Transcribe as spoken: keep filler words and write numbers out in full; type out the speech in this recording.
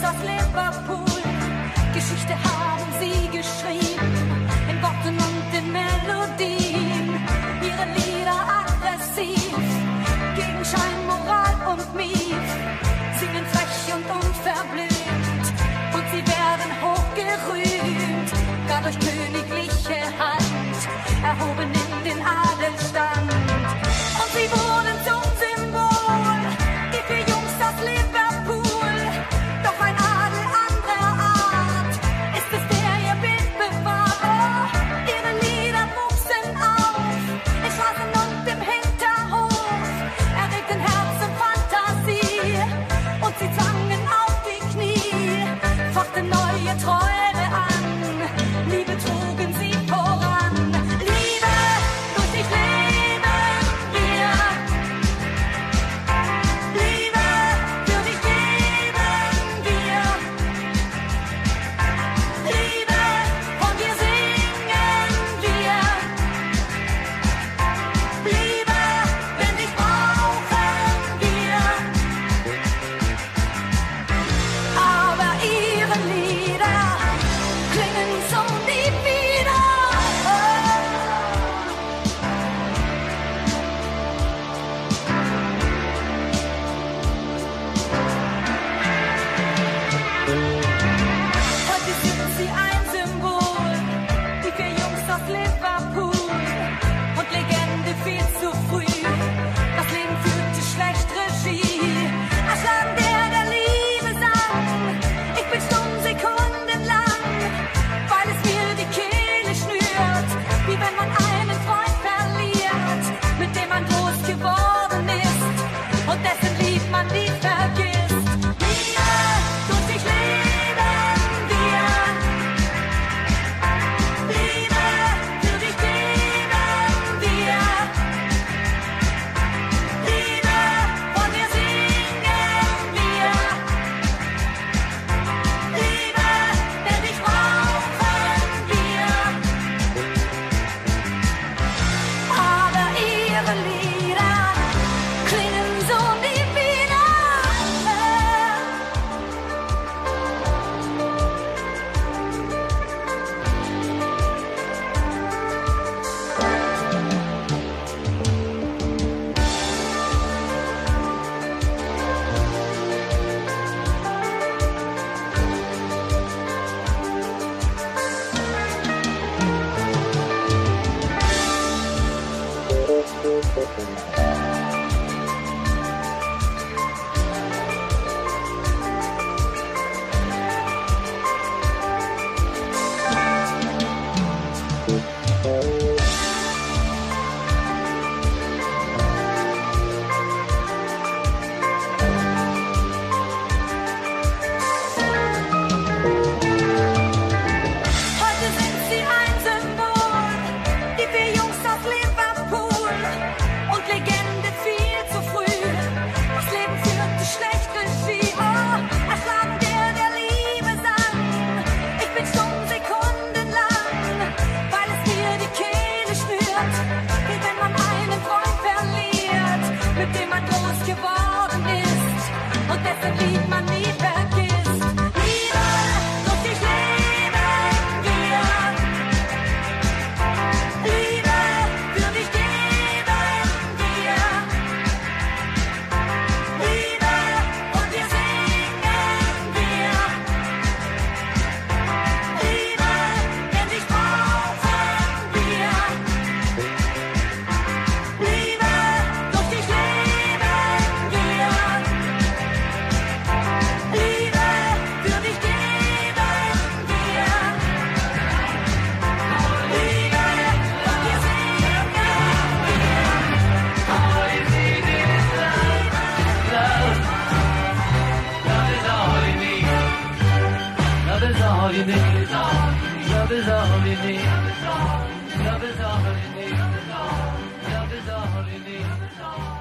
aus Liverpool. Geschichte haben sie geschrieben, in Worten und in Melodien. Ihre Lieder aggressiv, gegen Schein, Moral und Mief. Singen frech und unverblümt und sie werden hochgerühmt. Gar durch königliche Hand, erhoben in den Adelstand. Und sie wurden zum Symbol, die vier Jungs aus Liverpool. Doch ein Adel anderer Art, ist es der ihr Bild bewahrt. Oh, ihre Lieder wuchsen auf, in Straßen und im Hinterhof, erregten Herz und Fantasie, und sie zwangen auf die Knie, fachten neue Träume an, Liebe trugen sie voran. Liebe, durch dich leben wir. Liebe, für dich leben wir. Liebe, von dir singen wir. Liebe, denn dich brauchen wir. Aber ihre Lieder klingen so nie wieder. Heute sind sie ein Symbol, die vier Jungs aus Liverpool. Und Legende viel zu früh, das Leben führte schlecht Regie. Erschlagen der, der Liebe sang, ich bin stumm sekundenlang, weil es mir die Kehle schnürt, wie wenn man einen Freund verliert, mit dem man groß geworden ist und dessen Lied man nie vergisst. Liebe, durch dich leben wir. Liebe, für dich leben wir. Liebe, von dir singen wir. Liebe, denn dich brauchen wir. Aber ihre Lieder klingen so nie wieder. Heute sind sie ein Symbol, die vier Jungs aus Liverpool. Und Legende viel zu früh, das Leben führte schlecht Regie. Oh, erschlagen der, der Liebe sang, ich bin stumm sekundenlang, weil es mir die Kehle schnürt, wie wenn man einen Freund verliert, mit dem man groß geworden ist und dessen Lied man nie vergisst. Liebe, durch dich leben wir. Liebe, für dich geben wir. Liebe, von dir singen wir. Liebe, denn dich brauchen wir. Liebe, durch dich leben wir. Liebe, für dich geben wir. Liebe, von dir singen Love is all you need. Love is all you need. Love is all you need. Love is all you need.